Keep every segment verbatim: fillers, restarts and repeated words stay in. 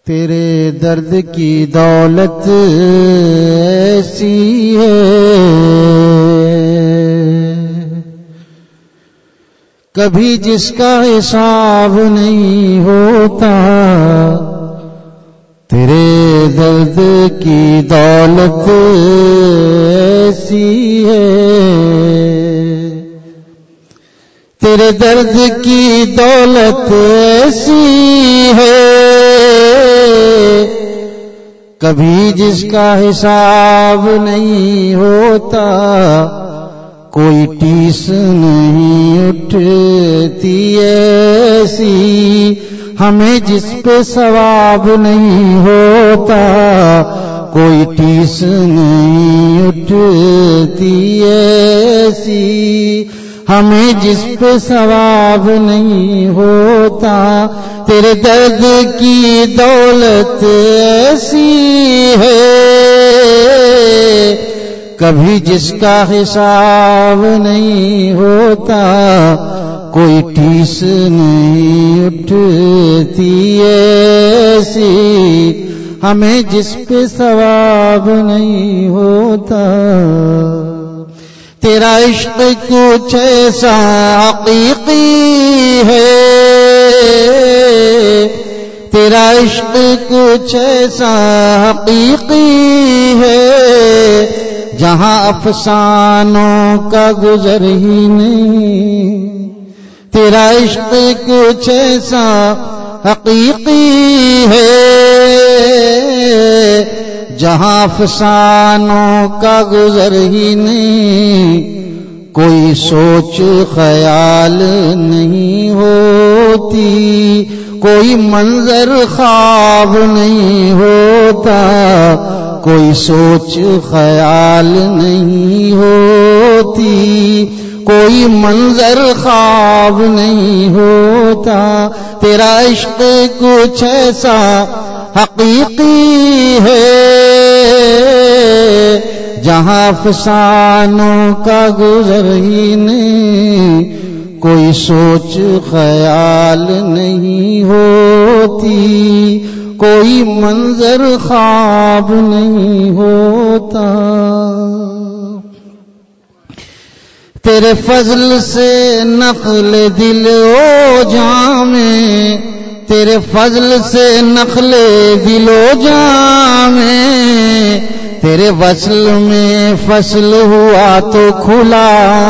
تیرے درد کی دولت ایسی ہے، کبھی جس کا حساب نہیں ہوتا، تیرے درد کی دولت ایسی ہے، تیرے درد کی دولت ایسی ہے، کبھی جس کا حساب نہیں ہوتا، کوئی ٹیس نہیں اٹھتی ایسی، ہمیں جس پہ ثواب نہیں ہوتا، کوئی ٹیس نہیں اٹھتی ایسی، ہمیں جس پہ ثواب نہیں ہوتا، تیرے درد کی دولت ایسی ہے، کبھی جس کا حساب نہیں ہوتا، کوئی ٹیس نہیں اٹھتی ایسی، ہمیں جس پہ ثواب نہیں ہوتا، تیرا عشق کچھ ایسا حقیقی ہے، تیرا عشق کچھ ایسا حقیقی ہے، جہاں افسانوں کا گزر ہی نہیں، تیرا عشق کچھ ایسا حقیقی ہے، جہاں افسانوں کا گزر ہی نہیں، کوئی سوچ خیال نہیں ہوتی، کوئی منظر خواب نہیں ہوتا، کوئی سوچ خیال نہیں ہوتی، کوئی منظر خواب نہیں ہوتا، تیرا عشق کچھ ایسا حقیقی ہے، جہاں افسانوں کا گزر ہی نہیں، کوئی سوچ خیال نہیں ہوتی، کوئی منظر خواب نہیں ہوتا، تیرے فضل سے نخل دل و جامے، تیرے فضل سے نخل دل و جامے، تیرے وصل میں فصل ہوا تو کھلا،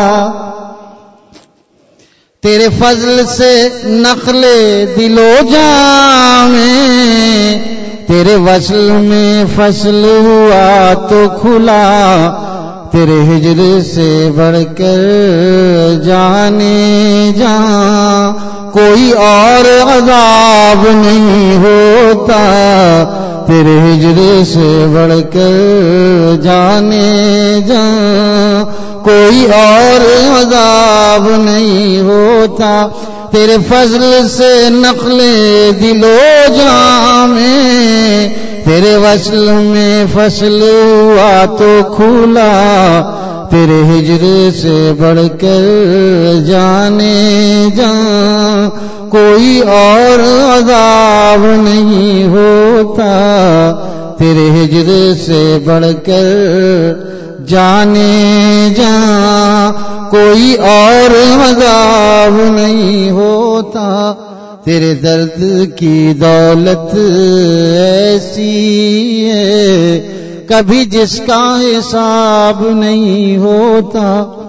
تیرے فضل سے نخل دل و جامے، تیرے وصل میں فصل ہوا تو کھلا، تیرے ہجر سے بڑھ کر جانے جہاں کوئی اور عذاب نہیں ہوتا، تیرے ہجر سے بڑھ کر جانے جہاں کوئی اور عذاب نہیں ہوتا، تیرے فضل سے نخل دل و جامے، تیرے وصل میں فصل ہوا تو کھلا، تیرے ہجر سے بڑھ کر جانے جہاں کوئی اور عذاب نہیں ہوتا، تیرے ہجر سے بڑھ کر جانے جہاں کوئی اور عذاب نہیں ہوتا، تیرے درد کی دولت ایسی ہے، کبھی جس کا حساب نہیں ہوتا،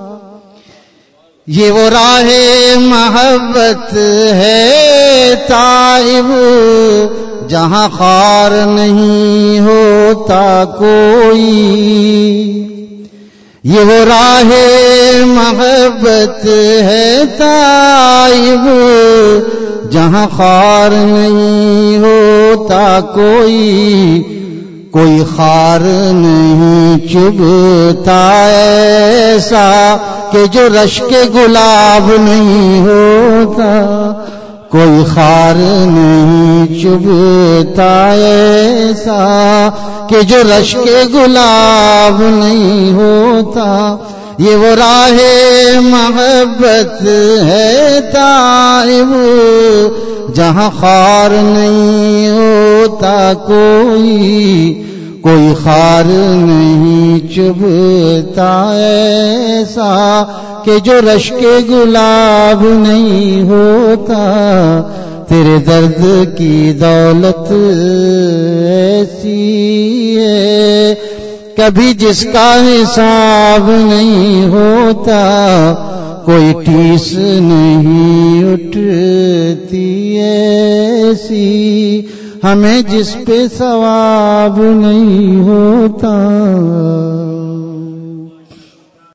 یہ وہ راہ محبت ہے تائب، جہاں خار نہیں ہوتا کوئی، یہ وہ راہ محبت ہے تائب، جہاں خار نہیں ہوتا کوئی، کوئی خار نہیں چبھتا ایسا کہ جو رشک گلاب نہیں ہوتا، کوئی خار نہیں چبھتا ایسا کہ جو رشک گلاب نہیں ہوتا، یہ وہ راہ محبت ہے تائب، جہاں خار نہیں ہوتا ہوتا کوئی، کوئی خار نہیں چبھتا ایسا کہ جو رشک گلاب نہیں ہوتا، تیرے درد کی دولت ایسی ہے کبھی جس کا حساب نہیں ہوتا، کوئی ٹیس نہیں اٹھتی ایسی ہمیں جس پہ ثواب نہیں ہوتا۔